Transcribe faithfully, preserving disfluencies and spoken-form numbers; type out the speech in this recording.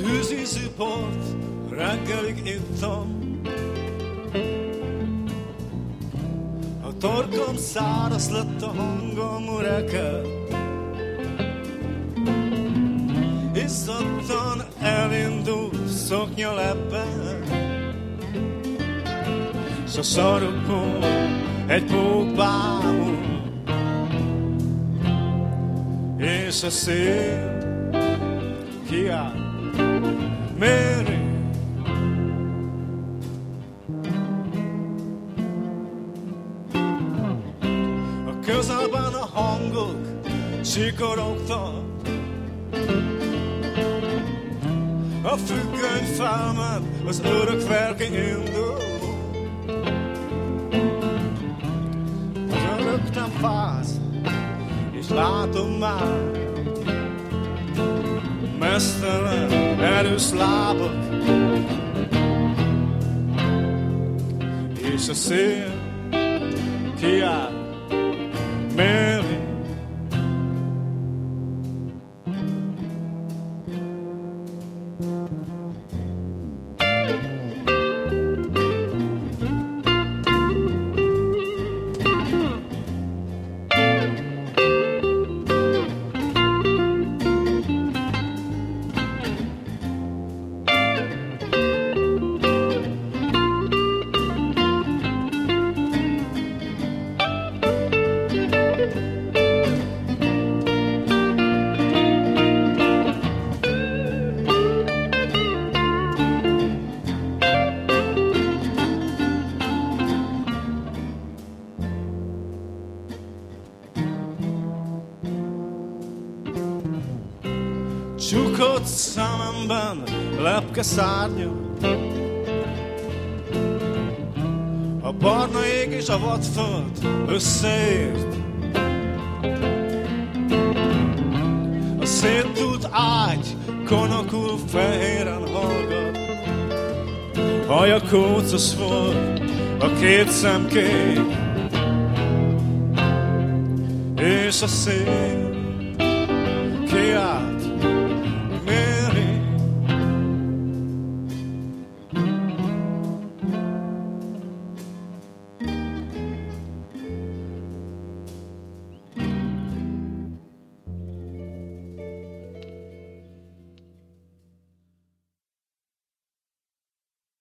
tűzízű port reggelig ittam. A torkom száraz lett, a hangom reked. Izzadtan elindult szoknya lebben, s a sarokon egy pók bámul, és a szél kiáll. Mary, a közelben a hangok csikorogtak, a függöny felment, az örök verke indul. Az örök nem fáz, és látom már mesztelen, erős lábak, és a szél kiáll. Mary, csukott szememben lepke szárnya, a barna ég és a vadföld összeért. A széttúlt ágy konokul fehéren hallgat, haja kócos volt, a két szem kék, és a szél kiáll.